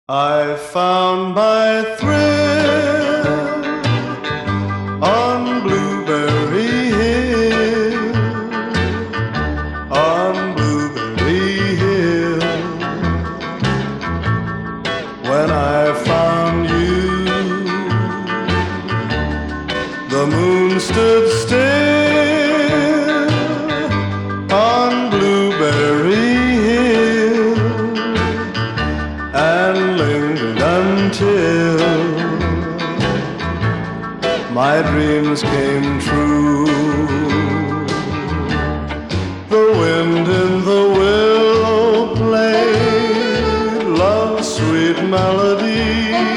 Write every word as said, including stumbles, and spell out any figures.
I found my thrill on Blueberry Hill, on Blueberry Hill. When I found you, the moon stood still on Blueberry Hill and lingered until my dreams came true. The wind in the willow played love's sweet melody,